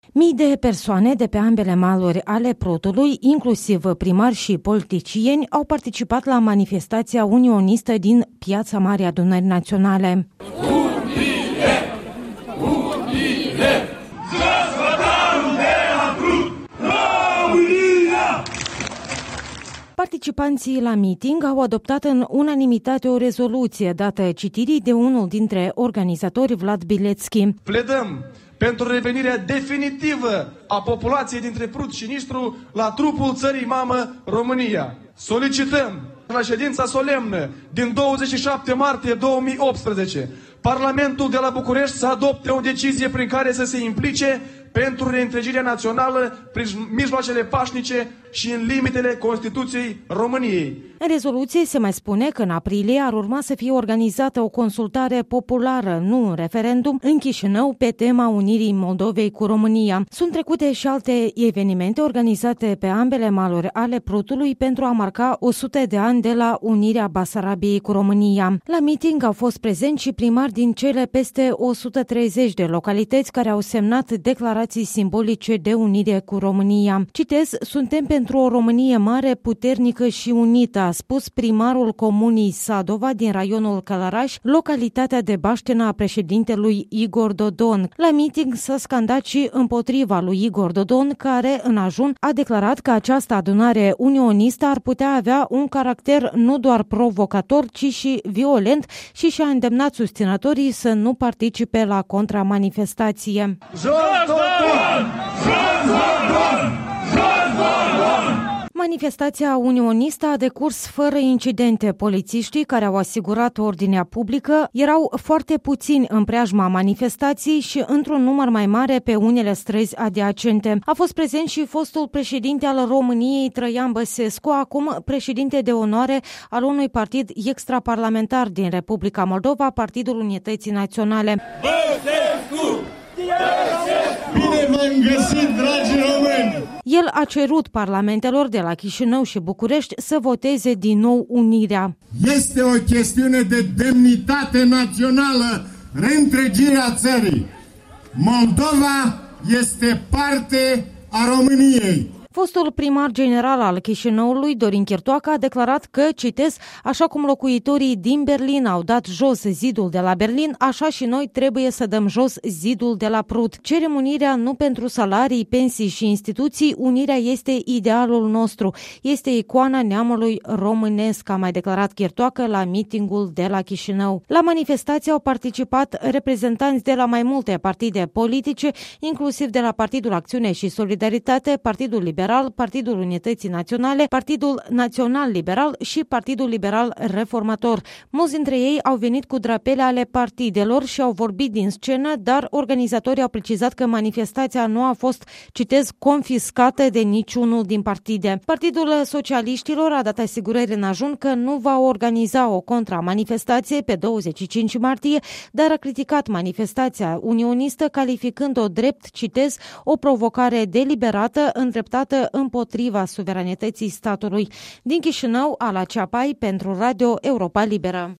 Mii de persoane de pe ambele maluri ale Prutului, inclusiv primari și politicieni, au participat la manifestația unionistă din Piața Marii Adunări Naționale. Participanții la meeting au adoptat în unanimitate o rezoluție dată citirii de unul dintre organizatori, Vlad Bilețchi. Pledăm pentru revenirea definitivă a populației dintre Prut și Nistru la trupul țării mamă România. Solicităm la ședința solemnă din 27 martie 2018 Parlamentul de la București să adopte o decizie prin care să se implice pentru reîntregirea națională prin mijloacele pașnice și în limitele Constituției României. În rezoluție se mai spune că în aprilie ar urma să fie organizată o consultare populară, nu un referendum, în Chișinău pe tema unirii Moldovei cu România. Sunt trecute și alte evenimente organizate pe ambele maluri ale Prutului pentru a marca 100 de ani de la unirea Basarabiei cu România. La meeting au fost prezenți și primari din cele peste 130 de localități care au semnat declarații simbolice de unire cu România. Citez: "Suntem pentru o Românie mare, puternică și unită", a spus primarul comunii Sadova din raionul Călăraș, localitatea de baștenă a președintelui Igor Dodon. La meeting s-a scandat și împotriva lui Igor Dodon, care în ajun a declarat că această adunare unionistă ar putea avea un caracter nu doar provocator, ci și violent și și-a îndemnat susținătorii să nu participe la contramanifestație. Manifestația unionistă a decurs fără incidente. Polițiștii care au asigurat ordinea publică erau foarte puțini în preajma manifestației și într-un număr mai mare pe unele străzi adiacente. A fost prezent și fostul președinte al României, Traian Băsescu, acum președinte de onoare al unui partid extraparlamentar din Republica Moldova, Partidul Unității Naționale. Băsescu! Bine v-am găsit, dragi români! El a cerut parlamentelor de la Chișinău și București să voteze din nou unirea. Este o chestiune de demnitate națională, reîntregirea țării. Moldova este parte a României. Fostul primar general al Chișinăului, Dorin Chirtoacă, a declarat că, citez, "Așa cum locuitorii din Berlin au dat jos zidul de la Berlin, așa și noi trebuie să dăm jos zidul de la Prut. Cerem unirea nu pentru salarii, pensii și instituții, unirea este idealul nostru, este icoana neamului românesc", a mai declarat Chirtoacă la meetingul de la Chișinău. La manifestație au participat reprezentanți de la mai multe partide politice, inclusiv de la Partidul Acțiune și Solidaritate, Partidul Liberal, Partidul Unității Naționale, Partidul Național Liberal și Partidul Liberal Reformator. Mulți dintre ei au venit cu drapele ale partidelor și au vorbit din scenă, dar organizatorii au precizat că manifestația nu a fost, citez, confiscată de niciunul din partide. Partidul Socialiștilor a dat asigurări în ajun că nu va organiza o contramanifestație pe 25 martie, dar a criticat manifestația unionistă, calificând-o drept, citez, o provocare deliberată îndreptată împotriva suveranității statului. Din Chișinău, Ala Ceapai pentru Radio Europa Liberă.